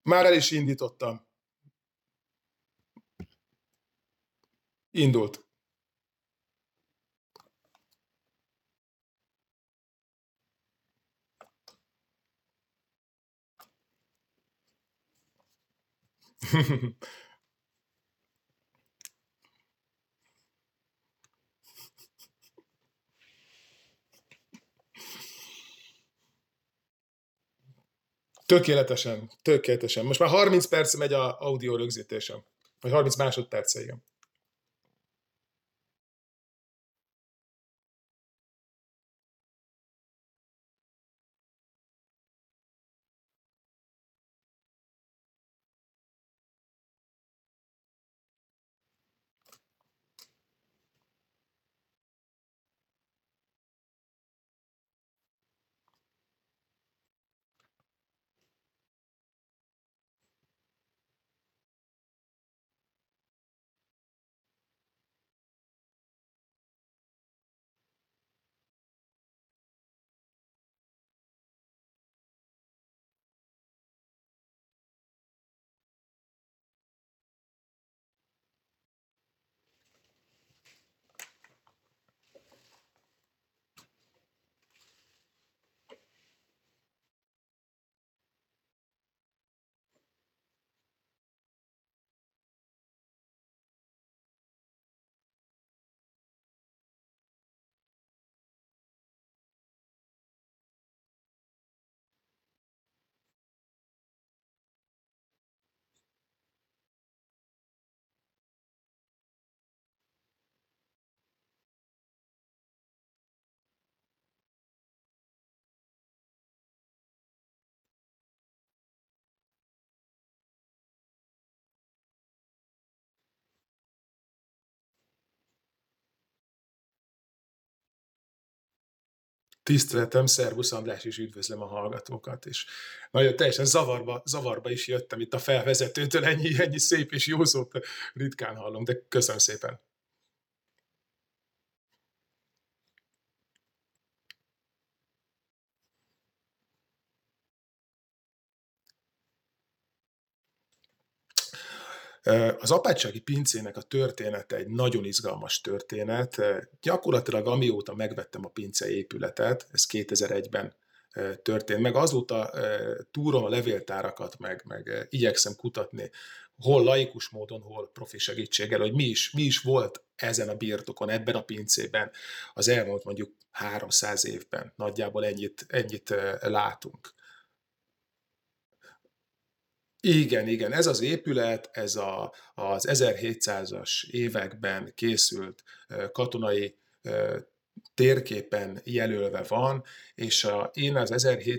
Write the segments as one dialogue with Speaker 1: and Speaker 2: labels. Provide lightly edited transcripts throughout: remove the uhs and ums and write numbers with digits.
Speaker 1: Már el is indítottam. Indult. Tökéletesen, tökéletesen. Most már 30 perc megy a audio rögzítésem. Vagy 30 másodperce, igen. Tiszteletem, szervusz András, és üdvözlöm a hallgatókat, és nagyon teljesen zavarba is jöttem itt a felvezetőtől, ennyi szép és jó szót ritkán hallom, de köszönöm szépen. Az apátsági pincének a története egy nagyon izgalmas történet. Gyakorlatilag amióta megvettem a pince épületet, ez 2001-ben történt meg, azóta túrom a levéltárakat, meg igyekszem kutatni, hol laikus módon, hol profi segítséggel, hogy mi is volt ezen a birtokon, ebben a pincében az elmúlt mondjuk 300 évben. Nagyjából ennyit látunk. Igen, ez az épület, az 1700-as években készült katonai térképen jelölve van, és én az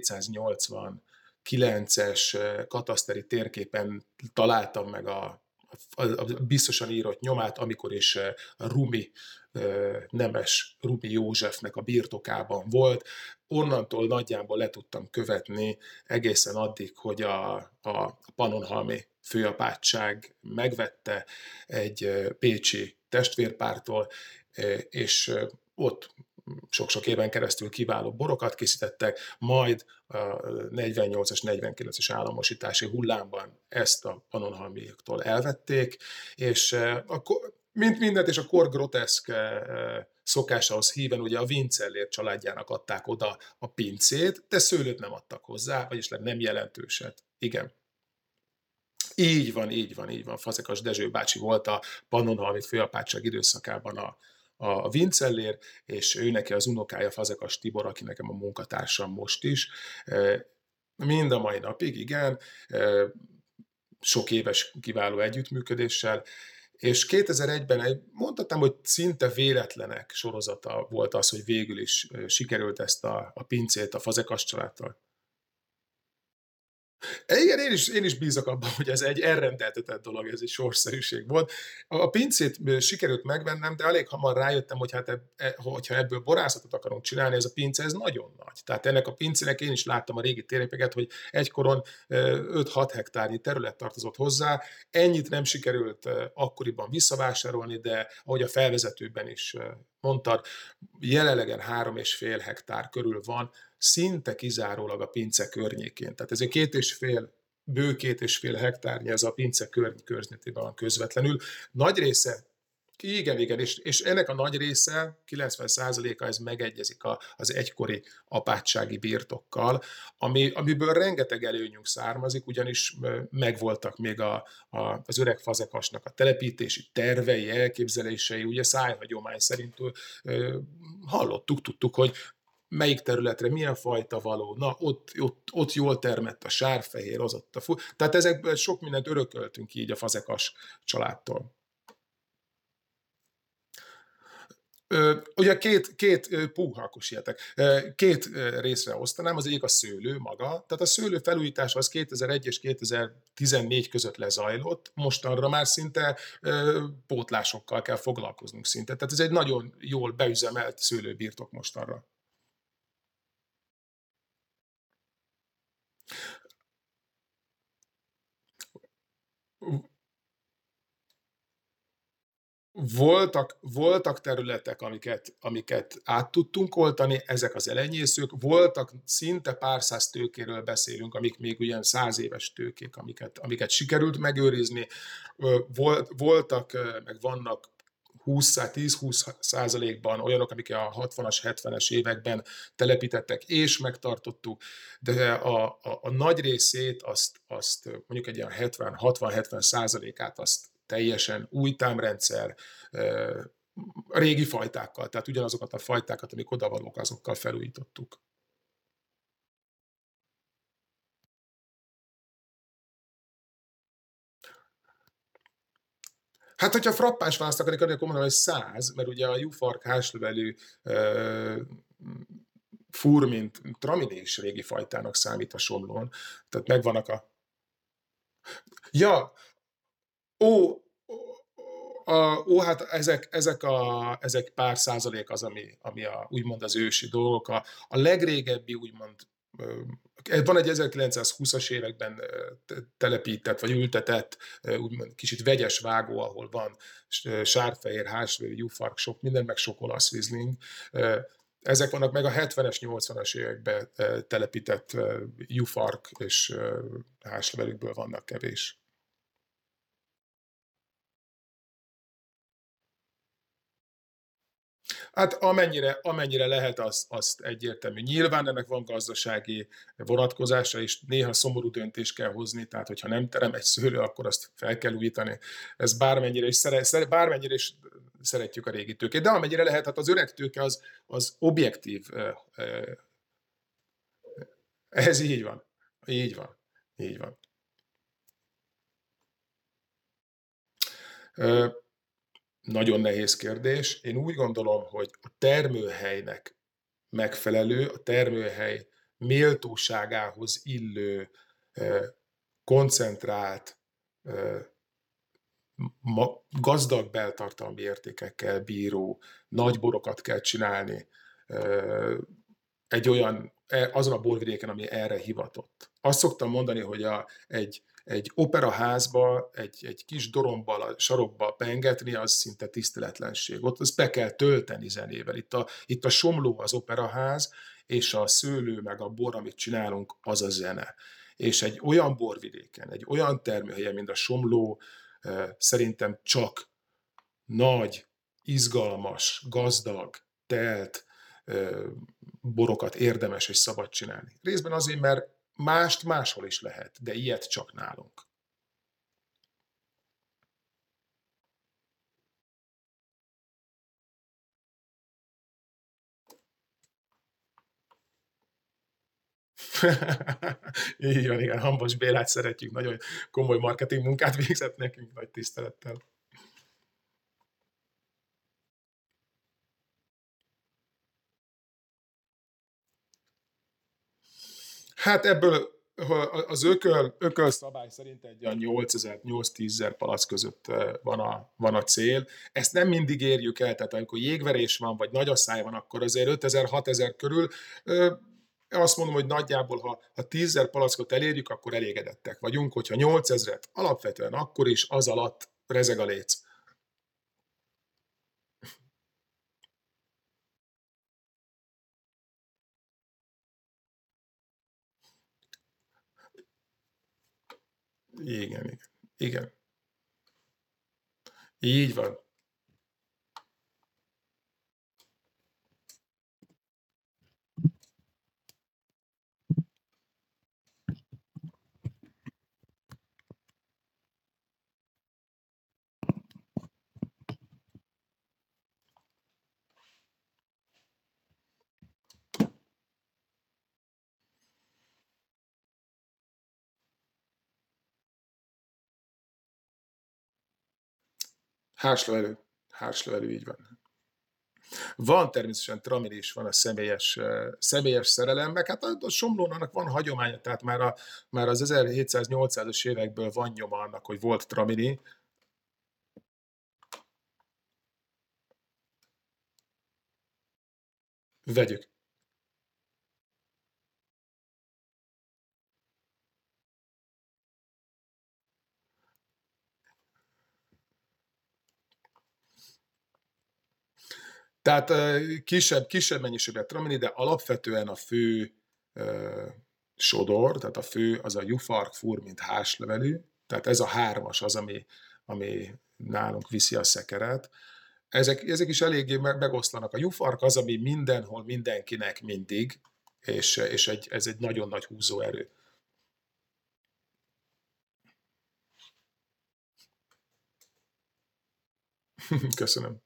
Speaker 1: 1789-es kataszteri térképen találtam meg a biztosan írott nyomát, amikor is Rumi nemes Rumi Józsefnek a birtokában volt. Onnantól nagyjából le tudtam követni egészen addig, hogy a pannonhalmi főapátság megvette egy pécsi testvérpártól, és ott sok-sok éven keresztül kiváló borokat készítettek, majd a 48-as, 49-es államosítási hullámban ezt a pannonhalmiaktól elvették, és mint mindent, és a kor groteszk szokásához híven ugye a Vincellér családjának adták oda a pincét, de szőlőt nem adtak hozzá, vagyis nem jelentőset. Igen. Így van. Fazekas Dezső bácsi volt a pannonhalmi főapátság időszakában a Vincellér, és ő neki az unokája Fazekas Tibor, aki nekem a munkatársam most is. Mind a mai napig, igen, sok éves kiváló együttműködéssel, és 2001-ben mondhatnám, hogy szinte véletlenek sorozata volt az, hogy végül is sikerült ezt a pincét a Fazekas családtól. Igen, én is bízok abban, hogy ez egy elrendeltetett dolog, ez egy sorszerűség volt. A pincét sikerült megvennem, de elég hamar rájöttem, hogy hát hogyha ebből borászatot akarunk csinálni, ez a pince, ez nagyon nagy. Tehát ennek a pincének én is láttam a régi térépeket, hogy egykoron 5-6 hektárnyi terület tartozott hozzá. Ennyit nem sikerült akkoriban visszavásárolni, de ahogy a felvezetőben is mondtad, jelenlegen 3,5 hektár körül van, szinte kizárólag a pince környékén. Tehát ez egy 2,5 bő 2,5 hektárnyi, ez a pince környezetében van közvetlenül. Nagy része, igen, igen, és ennek a nagy része, 90%-a ez megegyezik az egykori apátsági birtokkal, amiből rengeteg előnyünk származik, ugyanis megvoltak még az öreg fazekasnak a telepítési tervei, elképzelései, ugye szájhagyomány szerint hallottuk, tudtuk, hogy melyik területre milyen fajta való, na ott jól termett a sárfehér, az ott tehát ezekből sok mindent örököltünk így a fazekas családtól. Ugye akkor ilyetek. Két részre osztanám, az egyik a szőlő maga. Tehát a szőlő felújítás az 2001 és 2014 között lezajlott, mostanra már szinte pótlásokkal kell foglalkoznunk szinte. Tehát ez egy nagyon jól beüzemelt szőlőbirtok mostanra. Voltak területek, amiket át tudtunk oltani, ezek az elenyészők, voltak szinte pár száz tőkéről beszélünk, amik még olyan 100 éves tőkék, amiket sikerült megőrizni. Voltak, meg vannak 10-20%-ban olyanok, amik a 60-as, 70-es években telepítettek, és megtartottuk, de a nagy részét, azt mondjuk egy ilyen 60-70%-át azt teljesen új támrendszer, régi fajtákkal, tehát ugyanazokat a fajtákat, amik odavalók, azokkal felújítottuk. Hát, hogyha frappáns választ akarnék adni, akkor mondom, hogy 100, mert ugye a jufark házlevelű furmint traminés is régi fajtának számít a Somlón. Tehát megvannak a... Ja, ó, hát ezek pár százalék az, ami úgymond az ősi dolgok. A legrégebbi, úgymond, van egy 1920-as években telepített, vagy ültetett, úgymond kicsit vegyes vágó, ahol van sárfehér, házsvér, jufark, sok minden, meg sok olasz rizling. Ezek vannak meg a 70-es, 80-as években telepített jufark és házlevelükből vannak kevés. Hát amennyire lehet, azt egyértelmű. Nyilván ennek van gazdasági vonatkozása, és néha szomorú döntést kell hozni, tehát hogyha nem terem egy szőlő, akkor azt fel kell újítani. Ez bármennyire is szeretjük a régi tőkét, de amennyire lehet, hát az öreg tőke az objektív. Ez így van. Így van. Így van. Nagyon nehéz kérdés. Én úgy gondolom, hogy a termőhelynek megfelelő, a termőhely méltóságához illő, koncentrált, gazdag beltartalmi értékekkel bíró nagy borokat kell csinálni azon a borvidéken, ami erre hivatott. Azt szoktam mondani, hogy egy operaházba, egy kis dorombbal a sarokba pengetni, az szinte tiszteletlenség. Ott azt be kell tölteni zenével. Itt a Somló az operaház, és a szőlő meg a bor, amit csinálunk, az a zene. És egy olyan borvidéken, egy olyan termőhelyen, mint a Somló, szerintem csak nagy, izgalmas, gazdag, telt borokat érdemes és szabad csinálni. Részben azért, mert mást máshol is lehet, de ilyet csak nálunk. Így van, igen, Hambos Bélát szeretjük, nagyon komoly marketing munkát végzett nekünk, nagy tisztelettel. Hát ebből az ököl szabály szerint egy olyan 8-10 000 palack között van a cél. Ezt nem mindig érjük el, tehát amikor jégverés van, vagy nagy asszály van, akkor azért 5000-6000 körül. Azt mondom, hogy nagyjából, ha 10 000 palackot elérjük, akkor elégedettek vagyunk, hogyha 8000-et, alapvetően akkor is az alatt rezeg a léc. Igen, igen. Igen. Így van. Hárslevelű. Hárslevelű, így van. Van természetesen tramili is, van a személyes szerelem, meg hát a Somlónak van hagyománya, tehát már az 1700-800-as évekből van nyoma annak, hogy volt tramili. Vegyük. Tehát kisebb mennyiségben tramini, de alapvetően a fő sodor, tehát a fő az a jufark, fur, mint hárslevelű, tehát ez a hármas az, ami nálunk viszi a szekeret. Ezek is eléggé megoszlanak. A jufark az, ami mindenhol, mindenkinek mindig, és ez egy nagyon nagy húzóerő. Köszönöm.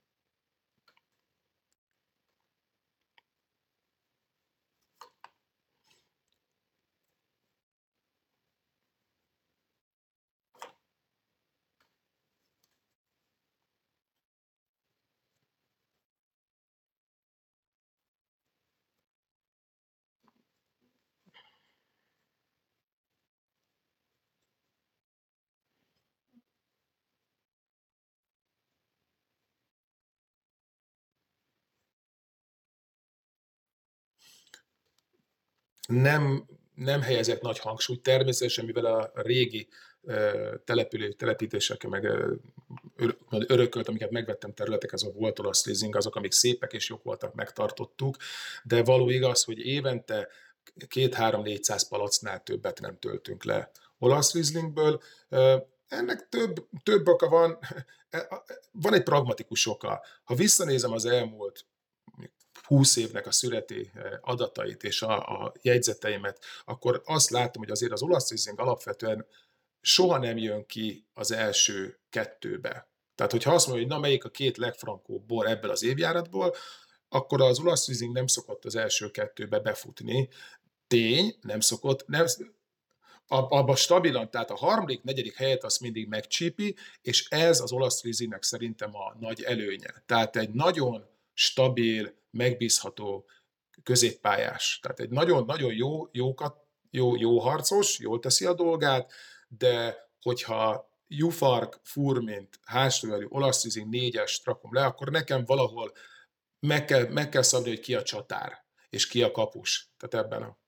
Speaker 1: Nem helyezett nagy hangsúlyt, természetesen, mivel a régi telepítések, meg örökölt, amiket megvettem területek, ez a volt olasz leasing, azok, amik szépek és jók voltak, megtartottuk, de való igaz, hogy évente 2-3-400 palacnál többet nem töltünk le olasz Rieslingből. Ennek több oka van. Van egy pragmatikus oka. Ha visszanézem az elmúlt 20 évnek a születi adatait és a jegyzeteimet, akkor azt látom, hogy azért az olasz Riesling alapvetően soha nem jön ki az első kettőbe. Tehát, hogyha azt mondja, hogy na melyik a két legfrankóbb bor ebből az évjáratból, akkor az olasz Riesling nem szokott az első kettőbe befutni. Tény, nem szokott, nem, abban stabilan, tehát a harmadik, negyedik helyet azt mindig megcsípi, és ez az olasz Rieslingnek szerintem a nagy előnye. Tehát egy nagyon stabil, megbízható középpályás. Tehát egy nagyon-nagyon jó harcos, jól teszi a dolgát, de hogyha Jufark, Furmint, hárslevelű, olasz Riesling 4-es rakom le, akkor nekem valahol meg kell szabni, hogy ki a csatár, és ki a kapus. Tehát ebben a...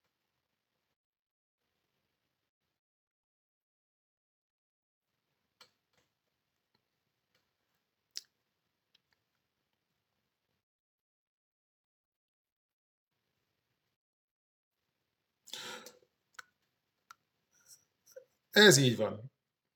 Speaker 1: Ez így van.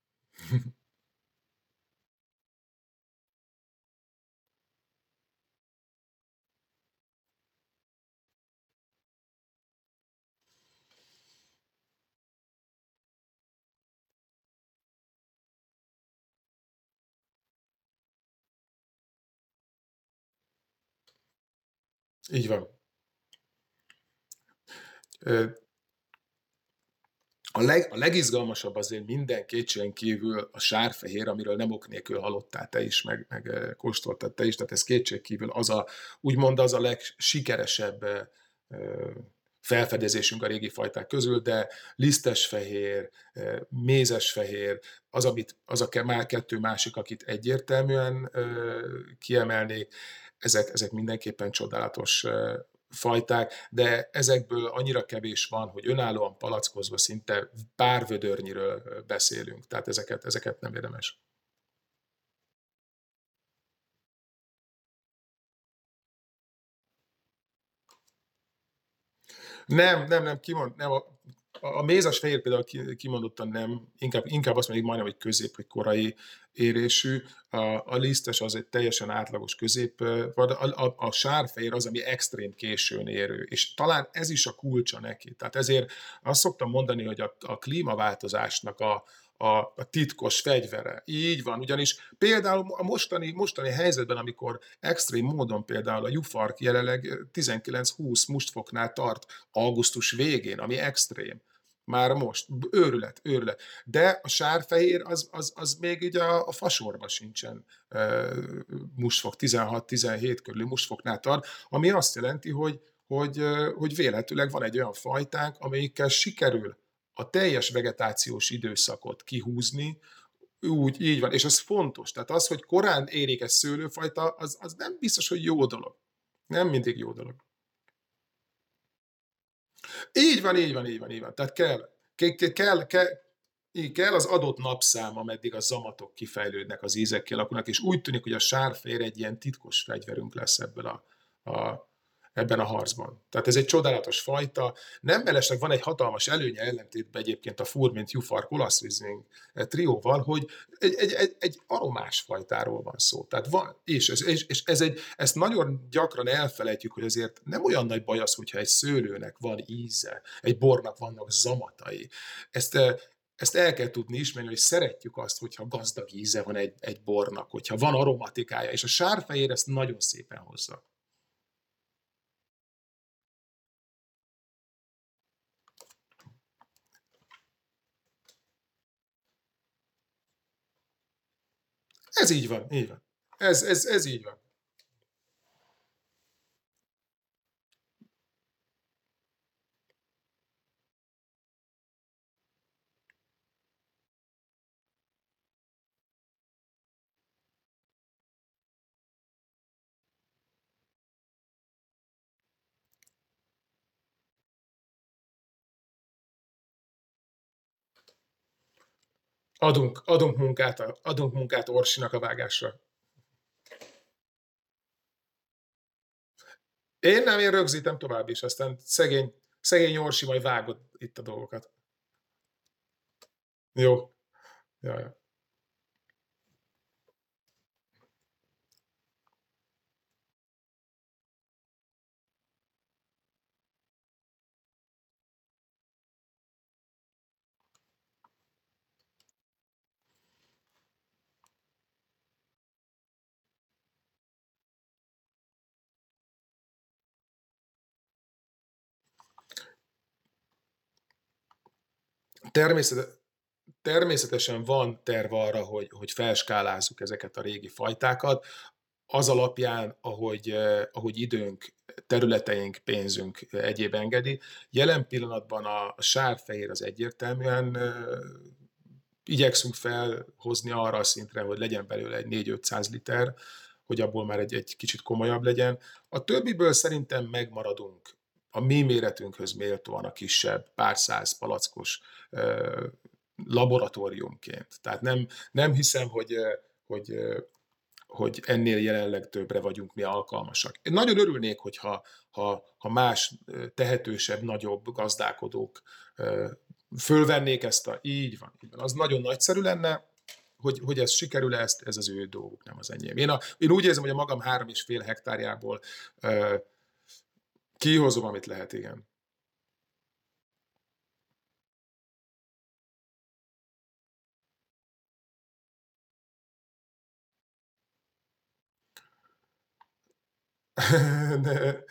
Speaker 1: Így van. A legizgalmasabb azért minden kétségen kívül a sárfehér, amiről nem ok nélkül hallottál te is, meg kóstoltad te is, tehát ez kétség kívül úgymond az a legsikeresebb felfedezésünk a régi fajták közül, de lisztes fehér, mézes fehér, az a kettő másik, akit egyértelműen kiemelnék, ezek mindenképpen csodálatos fajták, de ezekből annyira kevés van, hogy önállóan palackozva szinte pár vödörnyiről beszélünk, tehát ezeket nem érdemes. Nem, kimond, nem, a mézes fehér például kimondottan nem, inkább azt mondjuk majdnem, hogy közép vagy korai érésű. A lisztes az egy teljesen átlagos közép, vagy a sárfehér az, ami extrém későn érő, és talán ez is a kulcsa neki. Tehát ezért azt szoktam mondani, hogy a klímaváltozásnak a titkos fegyvere. Így van, ugyanis például a mostani helyzetben, amikor extrém módon például a jufark jelenleg 19-20 mustfoknál tart augusztus végén, ami extrém. Már most. Őrület, őrület. De a sárfehér az még így a fasorba sincsen mustfok, 16-17 körüli mustfoknál tart, ami azt jelenti, hogy vélhetőleg van egy olyan fajtánk, amelyikkel sikerül a teljes vegetációs időszakot kihúzni, úgy, így van, és ez fontos. Tehát az, hogy korán érik egy szőlőfajta, az nem biztos, hogy jó dolog. Nem mindig jó dolog. Így van, így van, így van, így van. Tehát kell az adott napszám, ameddig a zamatok kifejlődnek, az ízek kialakulnak, és úgy tűnik, hogy a sárfér egy ilyen titkos fegyverünk lesz a, ebben a harcban. Tehát ez egy csodálatos fajta. Nem mellesleg van egy hatalmas előnye ellentétben egyébként a furmint, jufark, olasz rizling trióval, hogy egy aromás fajtáról van szó. Tehát van, és ezt nagyon gyakran elfelejtjük, hogy azért nem olyan nagy baj az, hogyha egy szőlőnek van íze, egy bornak vannak zamatai. Ezt, ezt el kell tudni ismerni, hogy szeretjük azt, hogyha gazdag íze van egy bornak, hogyha van aromatikája, és a sárfehér ezt nagyon szépen hozza. Ez így van, így van. Ez így van. Adunk munkát Orsinak a vágásra. Én rögzítem tovább is, aztán szegény Orsi majd vágod itt a dolgokat. Jó. Ja. Természet, Természetesen van terv arra, hogy felskálázzuk ezeket a régi fajtákat, az alapján, ahogy időnk, területeink, pénzünk egyéb engedi. Jelen pillanatban a sárfehér az egyértelműen igyekszünk felhozni arra a szintre, hogy legyen belőle egy 4-500 liter, hogy abból már egy kicsit komolyabb legyen. A többiből szerintem megmaradunk a mi méretünkhöz méltóan a kisebb, pár száz palackos laboratóriumként. Tehát nem hiszem, hogy, hogy ennél jelenleg többre vagyunk mi alkalmasak. Én nagyon örülnék, ha más tehetősebb, nagyobb gazdálkodók fölvennék ezt így van, így van. Az nagyon nagyszerű lenne, hogy ez sikerül, ez az ő dolguk, nem az enyém. Én úgy érzem, hogy a magam 3,5 hektárjából kihozom, amit lehet, igen. De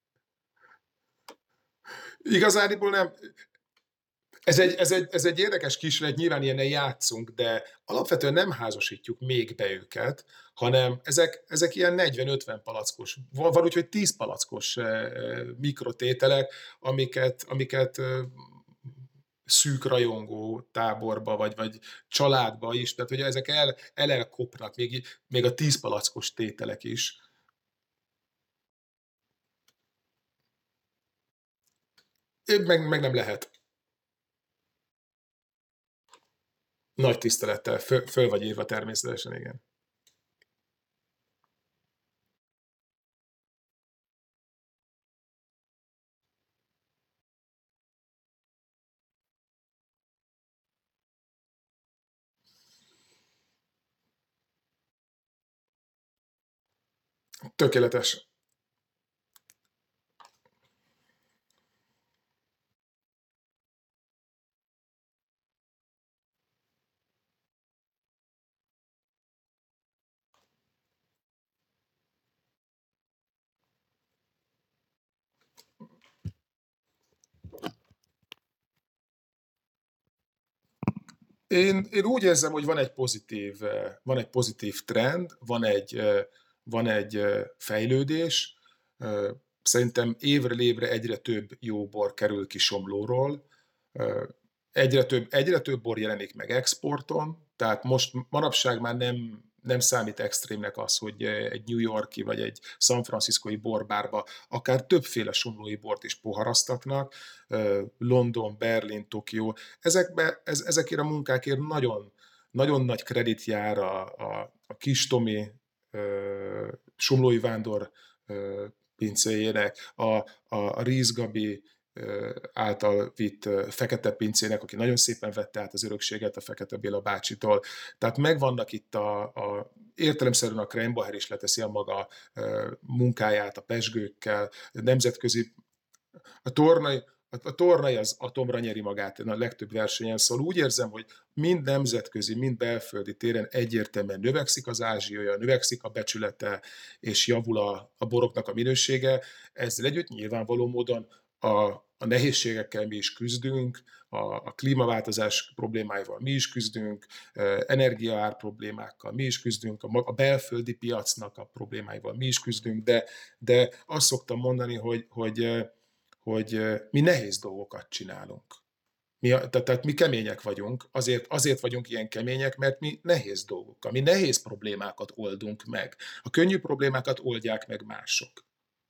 Speaker 1: igazániból nem, ez egy érdekes kísérlet, nyilván ilyennel játszunk, de alapvetően nem házasítjuk még be őket, hanem ezek ilyen 40-50 palackos, van úgy, hogy 10 palackos mikrotételek, amiket szűk rajongó táborba, vagy családba is, tehát hogy ezek elkopnak, még a 10 palackos tételek is. Meg nem lehet. Nagy tisztelettel, föl vagy írva természetesen, igen. Tökéletes. Én úgy érzem, hogy van egy pozitív trend, van egy fejlődés. Szerintem évről évre egyre több jó bor kerül ki Somlóról. Ö, egyre több bor jelenik meg exporton, tehát most manapság már nem számít extrémnek az, hogy egy New York-i vagy egy San Franciscoi borbárba akár többféle somlói bort is poharasztatnak. London, Berlin, Tokió. Ezekért a munkákért nagyon nagy kredit jár a Kis Tomi somlói vándor pincéjének, a Ríz Gabi által vitt Fekete pincének, aki nagyon szépen vette át az örökséget a Fekete Béla bácsitól. Tehát megvannak itt értelemszerűen a Krembacher is leteszi a maga munkáját a pezsgőkkel, nemzetközi a tornai az atomra nyeri magát a legtöbb versenyen, szóval úgy érzem, hogy mind nemzetközi, mind belföldi téren egyértelműen növekszik az ázsiaja, növekszik a becsülete, és javul a boroknak a minősége. Ezzel együtt nyilvánvaló módon a nehézségekkel mi is küzdünk, a klímaváltozás problémáival mi is küzdünk, energiaár problémákkal mi is küzdünk, a belföldi piacnak a problémáival mi is küzdünk, de azt szoktam mondani, hogy mi nehéz dolgokat csinálunk. Tehát mi kemények vagyunk, azért vagyunk ilyen kemények, mert mi nehéz dolgokkal, mi nehéz problémákat oldunk meg. A könnyű problémákat oldják meg mások.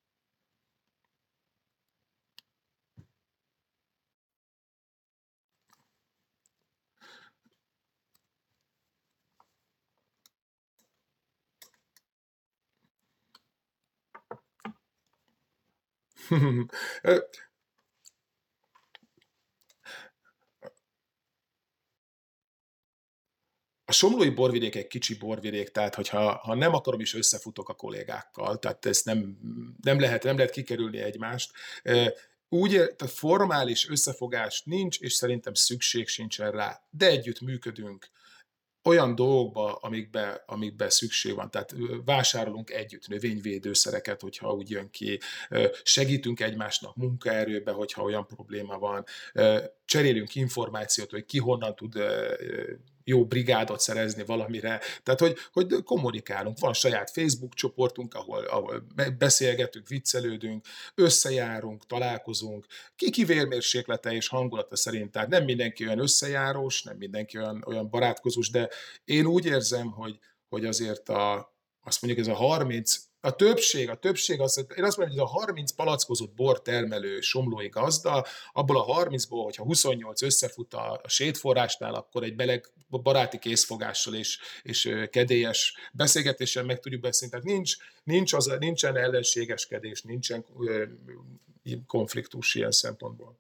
Speaker 1: A somlói borvidék egy kicsi borvidék, tehát ha nem akarom is összefutok a kollégákkal, tehát ezt nem lehet kikerülni egymást. Tehát formális összefogás nincs, és szerintem szükség sincsen rá, de együtt működünk olyan dolgokba, amikbe szükség van. Tehát vásárolunk együtt növényvédőszereket, hogyha úgy jön ki, segítünk egymásnak munkaerőbe, hogyha olyan probléma van, cserélünk információt, hogy ki honnan tud jó brigádot szerezni valamire. Tehát, hogy kommunikálunk. Van saját Facebook csoportunk, ahol beszélgetünk, viccelődünk, összejárunk, találkozunk, ki vérmérséklete és hangulata szerint. Tehát nem mindenki olyan összejárós, nem mindenki olyan barátkozós, de én úgy érzem, hogy azért azt mondjuk ez a 30, a többség én azt mondom, hogy ez a 30 palackozott bor termelő somlói gazda, abból a 30-ból, hogyha 28 összefut a sétforrásnál, akkor egy beleg baráti készfogással és kedélyes beszélgetéssel meg tudjuk beszélni. Tehát nincsen ellenségeskedés, nincsen konfliktus ilyen szempontból.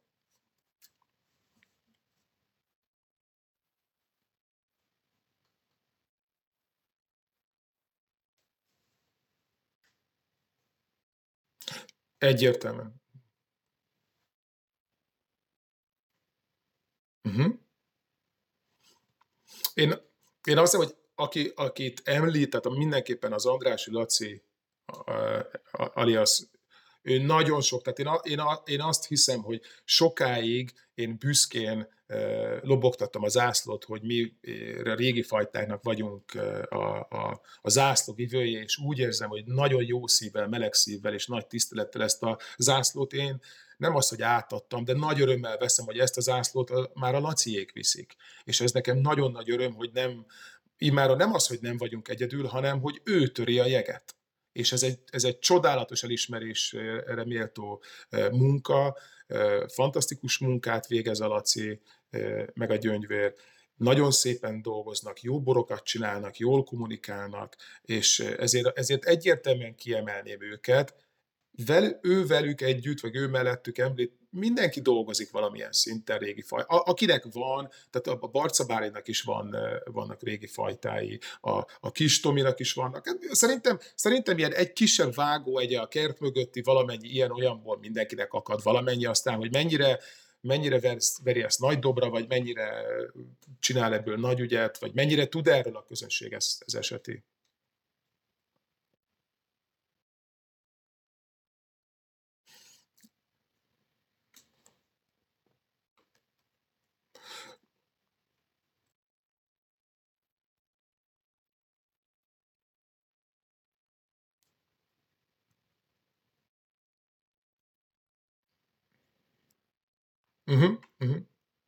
Speaker 1: Egyértelműen. Uh-huh. Én, én azt hiszem, hogy akit említett, mindenképpen az Andrássy Laci, alias ő nagyon sok, tehát én azt hiszem, hogy sokáig én büszkén lobogtattam a zászlót, hogy mi a régi fajtáknak vagyunk a zászló vivői, és úgy érzem, hogy nagyon jó szívvel, meleg szívvel és nagy tisztelettel ezt a zászlót én nem az, hogy átadtam, de nagy örömmel veszem, hogy ezt a zászlót már a Laciék viszik. És ez nekem nagyon nagy öröm, hogy immáron nem az, hogy nem vagyunk egyedül, hanem hogy ő töri a jeget. És ez egy csodálatos elismerésre méltó munka, fantasztikus munkát végez a Laci, meg a Gyöngyvér. Nagyon szépen dolgoznak, jó borokat csinálnak, jól kommunikálnak, és ezért egyértelműen kiemelném őket. Ővelük együtt, vagy ő mellettük mindenki dolgozik valamilyen szinten régi faj. Akinek van, tehát a Barca Bálinnak is vannak régi fajtái, a Kis Tominak is vannak. Hát szerintem ilyen egy kisebb vágóegye a kert mögötti valamennyi ilyen-olyanból mindenkinek akad valamennyi, aztán, hogy mennyire veri ezt nagy dobra, vagy mennyire csinál ebből nagy ügyet, vagy mennyire tud erről a közönség, ez eseti. Uh-huh, uh-huh.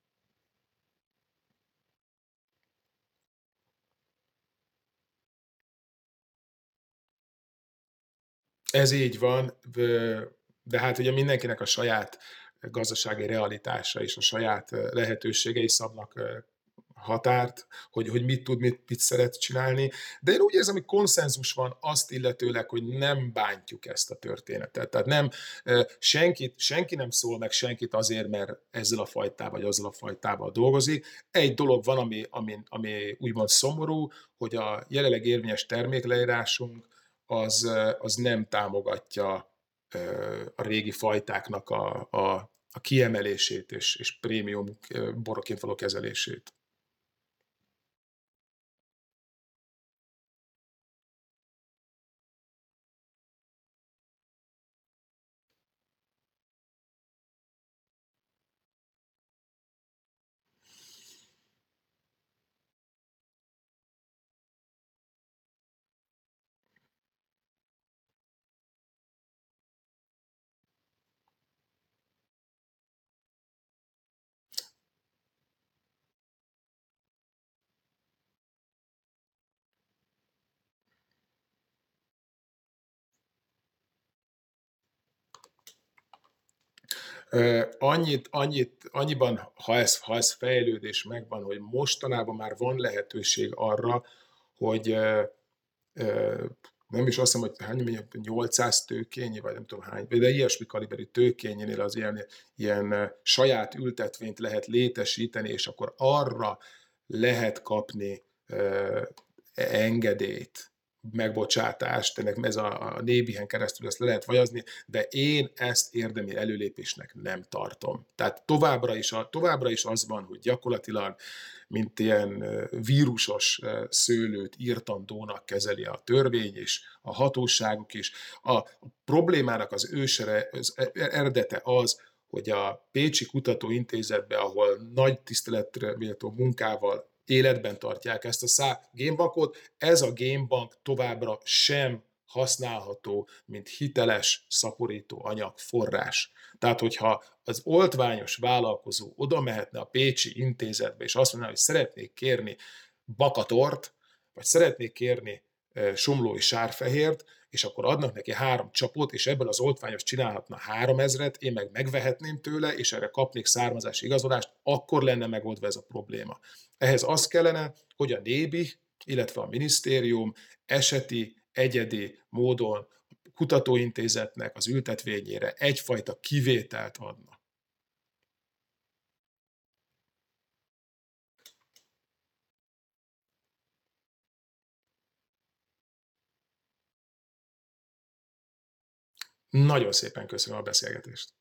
Speaker 1: Ez így van, de hát ugye mindenkinek a saját gazdasági realitása és a saját lehetőségei szabnak határt, hogy mit tud, mit szeret csinálni. De én úgy érzem, hogy konszenzus van azt illetőleg, hogy nem bántjuk ezt a történetet. Tehát nem, senki nem szól meg senkit azért, mert ezzel a fajtával vagy azzal a fajtával dolgozik. Egy dolog van, ami úgymond szomorú, hogy a jelenleg érvényes termékleírásunk az nem támogatja a régi fajtáknak a kiemelését és prémium boroként való kezelését. Annyiban, ha ez fejlődés megvan, hogy mostanában már van lehetőség arra, hogy nem is azt hiszem, hogy hány mondjam, 800 tőkényi, vagy nem tudom hány, de ilyesmi kaliberű tőkényénél az ilyen saját ültetvényt lehet létesíteni, és akkor arra lehet kapni engedélyt, megbocsátást, ennek ez a nébihen keresztül ezt le lehet vajazni, de én ezt érdemi előlépésnek nem tartom. Tehát továbbra is az van, hogy gyakorlatilag mint ilyen vírusos szőlőt írtandónak kezeli a törvény és a hatóságok is. A problémának az az eredete az, hogy a Pécsi Kutatóintézetben, ahol nagy tiszteletre méltó munkával életben tartják ezt a génbankot, ez a génbank továbbra sem használható, mint hiteles szaporító anyag forrás. Tehát, hogyha az oltványos vállalkozó oda mehetne a Pécsi Intézetbe, és azt mondaná, hogy szeretnék kérni bakatort, vagy szeretnék kérni somlói sárfehért, és akkor adnak neki 3 csapot, és ebből az oltványos csinálhatna 3000-et, én meg megvehetném tőle, és erre kapnék származási igazolást, akkor lenne megoldva ez a probléma. Ehhez az kellene, hogy a NÉBI, illetve a minisztérium eseti, egyedi módon kutatóintézetnek az ültetvényére egyfajta kivételt adna. Nagyon szépen köszönöm a beszélgetést.